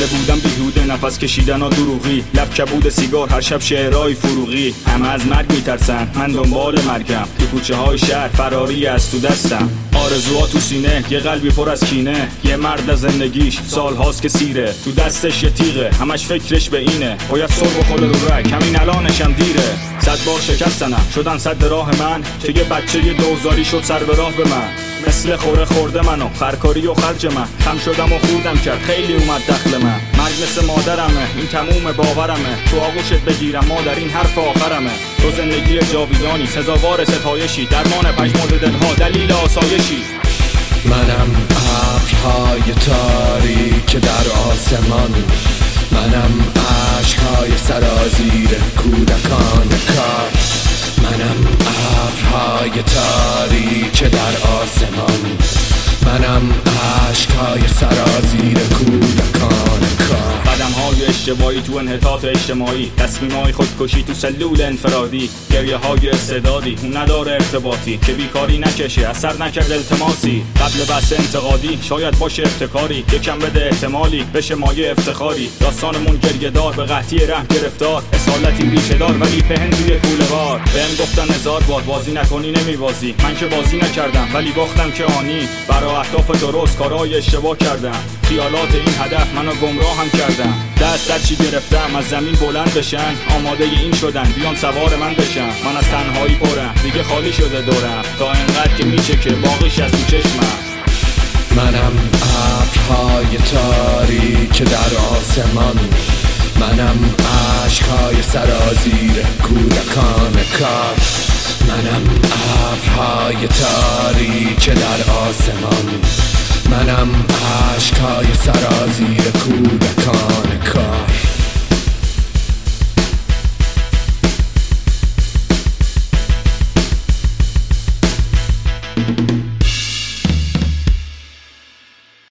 کرده بودم بیهوده، نفس کشیدن و دروغی، لب کبود سیگار، هر شب شعرهای فروغی. همه از مرگ میترسن، من دنبال مرگم، تو کوچه های شهر فراری از تو دستم. آرزوها تو سینه، یه قلبی پر از کینه، یه مرد از زندگیش سال هاست که سیره، تو دستش یه تیغه، همش فکرش به اینه باید سر بخوره رو رگ، همین الانشم دیره. 100 بار شکستنم، شدن صد راه من، که یه بچه دوزاری شد سر به راه به من. مثل خوره خورده منو خرکاری و خرج من، خم شدم و خوردم کرد خیلی اومد دخل من. مرگ مثل مادرمه، این تموم باورمه، تو آغوشت بگیرم مادر این حرف آخرمه. تو زندگی جاویدانی، سزاوار ستایشی، درمان پژمرده دلها، دلیل آسایشی. منم ابرهای تاریک در آسمان، منم عشقهای سرازیر کودکان کار. منم ابرهای تاریک در آسمان، منم عشقهای سرازیر کودکان کار. قدم‌های اشتباهی تو انحطاط اجتماعی، تصمیم‌های خودکشی تو سلول انفرادی، گریه‌های استعدادی اون نداره ارتباطی، که بیکاری نکشه اثر نکرد التماسی. قبل بحث انتقادی شاید باشه ابتکاری، یکم بده احتمالی بشه مایه افتخاری. داستانمون گریه دار به قحطی رحم گرفتار، اصالتی ریشه دار ولی پهن توی کوله‌بار. بهم گفتن هزار بار بازی نکنی نمیبازی، من که بازی نکردم ولی باختم که آنی. برای اهداف درست کارهای اشتباه کردم، خیالات این هدف منو گمراه هم کردم. دست در چی گرفتم از زمین بلند بشن، آماده این شدن بیان سوار من بشن. من از تنهایی پرم، دیگه خالی شده دورم، تا انقدر که میشه که باقیش از تو چشمم. منم ابرهای تاریک در آسمان، منم عشقهای سرازیر کودکان کار. منم ابرهای تاریک در آسمان، منم عشقهای سرازیر کودکان